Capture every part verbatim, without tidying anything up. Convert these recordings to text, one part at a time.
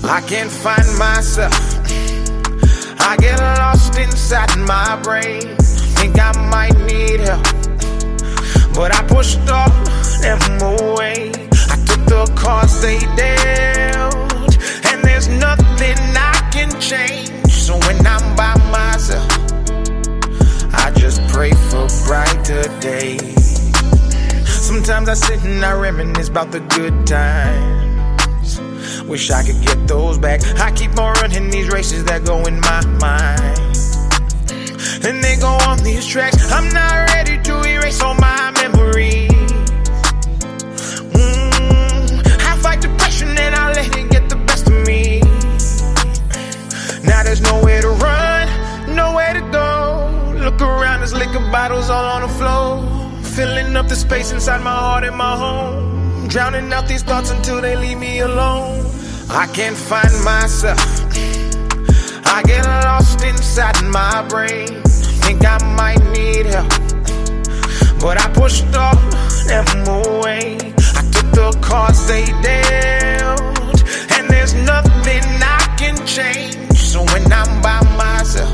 I can't find myself. I get lost inside my brain. Think I might need help, but I pushed all them away. I took the cards they dealt, and there's nothing I can change. So when I'm by myself, I just pray for brighter days. Sometimes I sit and I reminisce about the good times. Wish I could get those back. I keep on running these races that go in my mind, and they go on these tracks. I'm not ready to erase all my memories. mm, I fight depression and I let it get the best of me. Now there's nowhere to run, nowhere to go. Look around, there's liquor bottles all on the floor, filling up the space inside my heart and my home, drowning out these thoughts until they leave me alone. I can't find myself. I get lost inside my brain. Think I might need help, but I pushed all them away. I took the cards they dealt, and there's nothing I can change. So when I'm by myself,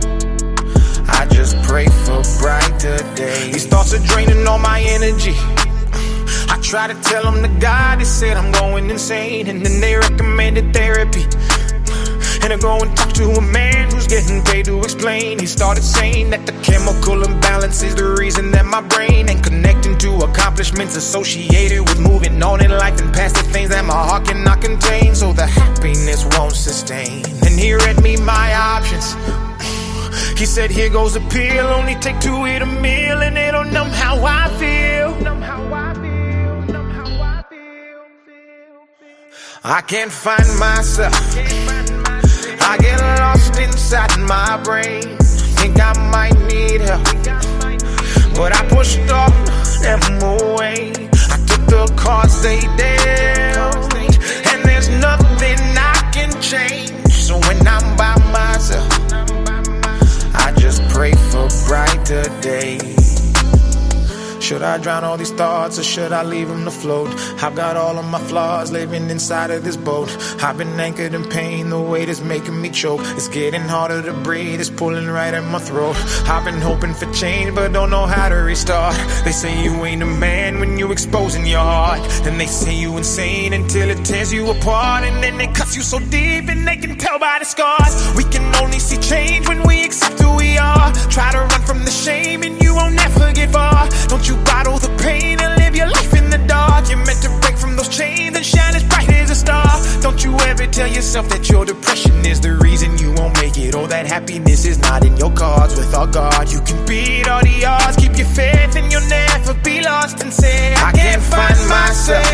I just pray for brighter days. These thoughts are draining all my energy. I try to tell them the God, they said I'm going insane, and then they recommended therapy. And I go and talk to a man who's getting paid to explain. He started saying that the chemical imbalance is the reason that my brain ain't connecting to accomplishments associated with moving on in life and past the things that my heart cannot contain. So the happiness won't sustain. And he read me my options. He said, here goes a pill, only take two to eat a meal, and it'll numb how I feel. Numb how I feel, numb how I feel, feel, feel. I can't find myself. I get lost inside my brain. Think I might need help, but I pushed all them away. I took the cards they dealt, and there's nothing I can change. So when I'm by myself, I just pray for brighter days. Should I drown all these thoughts, or should I leave them to float? I've got all of my flaws living inside of this boat. I've been anchored in pain, the weight is making me choke. It's getting harder to breathe, it's pulling right at my throat. I've been hoping for change, but don't know how to restart. They say you ain't a man when you exposing your heart. Then they say you insane until it tears you apart. And then it cuts you so deep and they can tell by the scars. We can only see change when we accept who we are. Try to run from the shame and you won't never get far. Don't you bottle the pain and live your life in the dark. You're meant to break from those chains and shine as bright as a star. Don't you ever tell yourself that your depression is the reason you won't make it, or that happiness is not in your cards. With our God, you can beat all the odds. Keep your faith and you'll never be lost, and say, I, I can't find myself.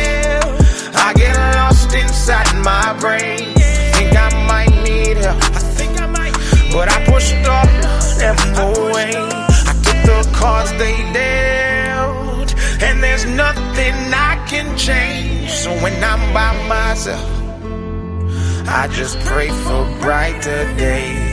I get lost inside my brain. Think I might need help, I think I might need but I pushed all them away. I took the cards they dealt, and there's nothing I can change. So when I'm by myself, I just pray for brighter days.